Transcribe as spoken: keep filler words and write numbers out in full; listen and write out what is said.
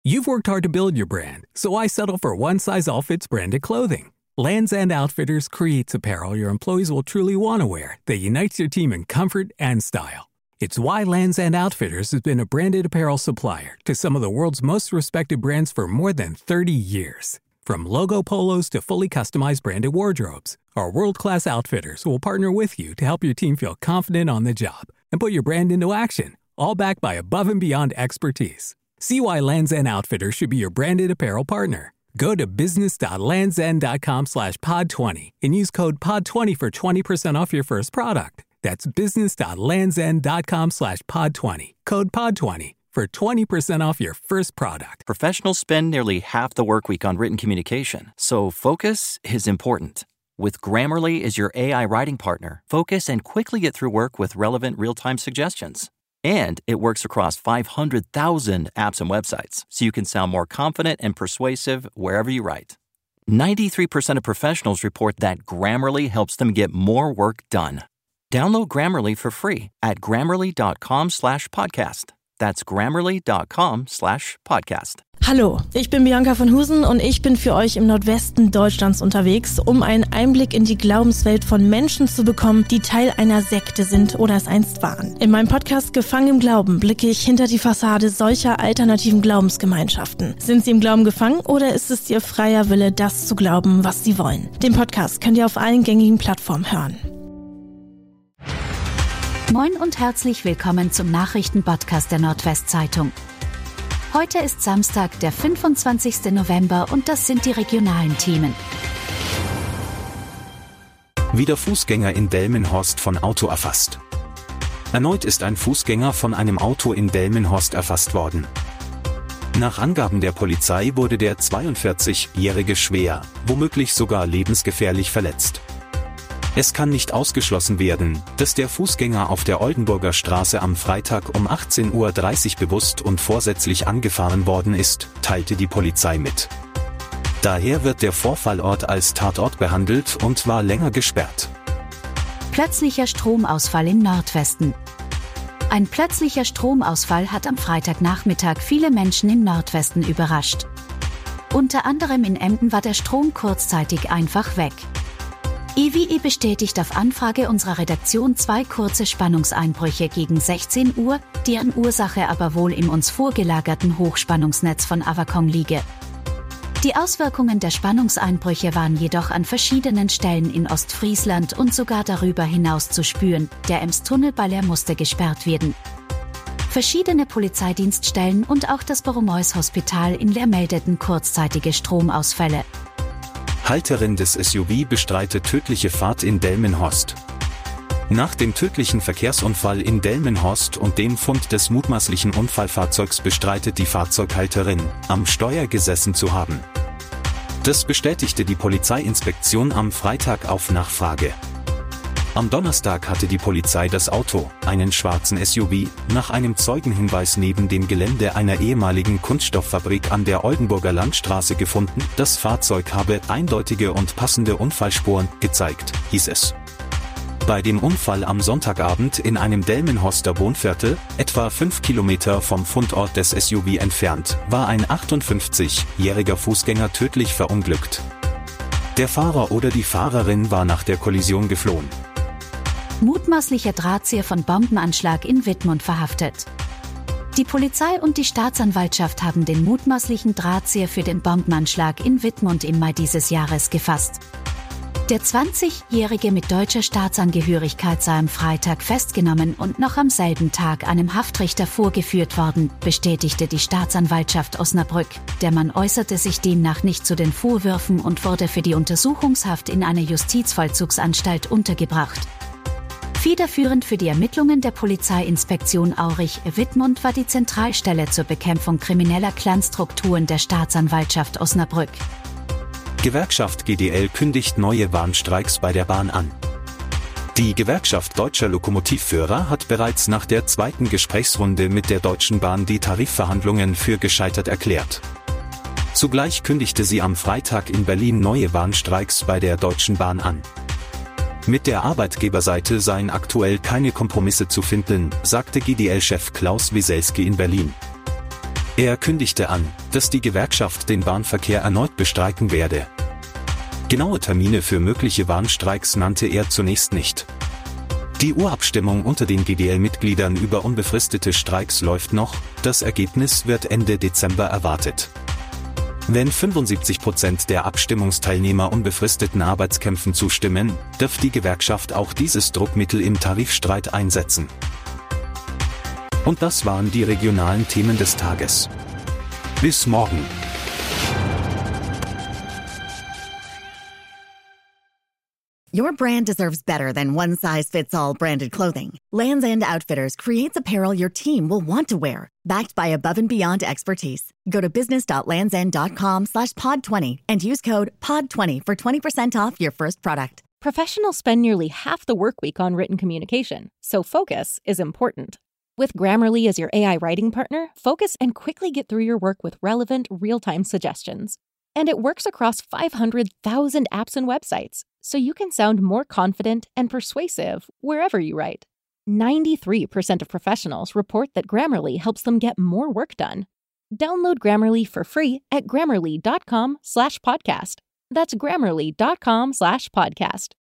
You've worked hard to build your brand, so why settle for one-size-all-fits branded clothing? Lands' End Outfitters creates apparel your employees will truly want to wear that unites your team in comfort and style. It's why Lands' End Outfitters has been a branded apparel supplier to some of the world's most respected brands for more than thirty years. From logo polos to fully customized branded wardrobes, our world-class outfitters will partner with you to help your team feel confident on the job and put your brand into action, all backed by above-and-beyond expertise. See why Lands' End Outfitters should be your branded apparel partner. Go to business.landsend.com slash pod 20 and use code pod twenty for twenty percent off your first product. That's business.landsend.com slash pod 20. Code pod twenty for twenty percent off your first product. Professionals spend nearly half the work week on written communication, so focus is important. With Grammarly as your A I writing partner, focus and quickly get through work with relevant real-time suggestions. And it works across five hundred thousand apps and websites, so you can sound more confident and persuasive wherever you write. ninety-three percent of professionals report that Grammarly helps them get more work done. Download Grammarly for free at grammarly.com slash podcast. That's grammarly.com slash podcast. Hallo, ich bin Bianca von Husen und ich bin für euch im Nordwesten Deutschlands unterwegs, um einen Einblick in die Glaubenswelt von Menschen zu bekommen, die Teil einer Sekte sind oder es einst waren. In meinem Podcast Gefangen im Glauben blicke ich hinter die Fassade solcher alternativen Glaubensgemeinschaften. Sind sie im Glauben gefangen oder ist es ihr freier Wille, das zu glauben, was sie wollen? Den Podcast könnt ihr auf allen gängigen Plattformen hören. Moin und herzlich willkommen zum Nachrichtenpodcast der Nordwestzeitung. Heute ist Samstag, der fünfundzwanzigsten November und das sind die regionalen Themen. Wieder Fußgänger in Delmenhorst von Auto erfasst. Erneut ist ein Fußgänger von einem Auto in Delmenhorst erfasst worden. Nach Angaben der Polizei wurde der zweiundvierzigjährige schwer, womöglich sogar lebensgefährlich verletzt. Es kann nicht ausgeschlossen werden, dass der Fußgänger auf der Oldenburger Straße am Freitag um achtzehn Uhr dreißig bewusst und vorsätzlich angefahren worden ist, teilte die Polizei mit. Daher wird der Vorfallort als Tatort behandelt und war länger gesperrt. Plötzlicher Stromausfall im Nordwesten. Ein plötzlicher Stromausfall hat am Freitagnachmittag viele Menschen im Nordwesten überrascht. Unter anderem in Emden war der Strom kurzzeitig einfach weg. E W E bestätigt auf Anfrage unserer Redaktion zwei kurze Spannungseinbrüche gegen sechzehn Uhr, deren Ursache aber wohl im uns vorgelagerten Hochspannungsnetz von Avacon liege. Die Auswirkungen der Spannungseinbrüche waren jedoch an verschiedenen Stellen in Ostfriesland und sogar darüber hinaus zu spüren. Der Ems-Tunnel bei Leer musste gesperrt werden. Verschiedene Polizeidienststellen und auch das Borromäus-Hospital in Leer meldeten kurzzeitige Stromausfälle. Halterin des S U V bestreitet tödliche Fahrt in Delmenhorst. Nach dem tödlichen Verkehrsunfall in Delmenhorst und dem Fund des mutmaßlichen Unfallfahrzeugs bestreitet die Fahrzeughalterin, am Steuer gesessen zu haben. Das bestätigte die Polizeiinspektion am Freitag auf Nachfrage. Am Donnerstag hatte die Polizei das Auto, einen schwarzen S U V, nach einem Zeugenhinweis neben dem Gelände einer ehemaligen Kunststofffabrik an der Oldenburger Landstraße gefunden. Das Fahrzeug habe eindeutige und passende Unfallspuren gezeigt, hieß es. Bei dem Unfall am Sonntagabend in einem Delmenhorster Wohnviertel, etwa fünf Kilometer vom Fundort des S U V entfernt, war ein achtundfünfzigjähriger Fußgänger tödlich verunglückt. Der Fahrer oder die Fahrerin war nach der Kollision geflohen. Mutmaßlicher Drahtzieher von Bombenanschlag in Wittmund verhaftet. Die Polizei und die Staatsanwaltschaft haben den mutmaßlichen Drahtzieher für den Bombenanschlag in Wittmund im Mai dieses Jahres gefasst. Der zwanzigjährige mit deutscher Staatsangehörigkeit sei am Freitag festgenommen und noch am selben Tag einem Haftrichter vorgeführt worden, bestätigte die Staatsanwaltschaft Osnabrück. Der Mann äußerte sich demnach nicht zu den Vorwürfen und wurde für die Untersuchungshaft in einer Justizvollzugsanstalt untergebracht. Federführend für die Ermittlungen der Polizeiinspektion Aurich-Wittmund war die Zentralstelle zur Bekämpfung krimineller Clanstrukturen der Staatsanwaltschaft Osnabrück. Gewerkschaft G D L kündigt neue Warnstreiks bei der Bahn an. Die Gewerkschaft Deutscher Lokomotivführer hat bereits nach der zweiten Gesprächsrunde mit der Deutschen Bahn die Tarifverhandlungen für gescheitert erklärt. Zugleich kündigte sie am Freitag in Berlin neue Warnstreiks bei der Deutschen Bahn an. Mit der Arbeitgeberseite seien aktuell keine Kompromisse zu finden, sagte G D L-Chef Klaus Wieselski in Berlin. Er kündigte an, dass die Gewerkschaft den Bahnverkehr erneut bestreiken werde. Genaue Termine für mögliche Warnstreiks nannte er zunächst nicht. Die Urabstimmung unter den G D L-Mitgliedern über unbefristete Streiks läuft noch, das Ergebnis wird Ende Dezember erwartet. Wenn fünfundsiebzig Prozent der Abstimmungsteilnehmer unbefristeten Arbeitskämpfen zustimmen, darf die Gewerkschaft auch dieses Druckmittel im Tarifstreit einsetzen. Und das waren die regionalen Themen des Tages. Bis morgen. Your brand deserves better than one-size-fits-all branded clothing. Lands' End Outfitters creates apparel your team will want to wear, backed by above-and-beyond expertise. Go to business.landsend.com slash pod 20 and use code pod twenty for twenty percent off your first product. Professionals spend nearly half the work week on written communication, so focus is important. With Grammarly as your A I writing partner, focus and quickly get through your work with relevant, real-time suggestions. And it works across five hundred thousand apps and websites, so you can sound more confident and persuasive wherever you write. ninety-three percent of professionals report that Grammarly helps them get more work done. Download Grammarly for free at grammarly.com slash podcast. That's grammarly.com slash podcast.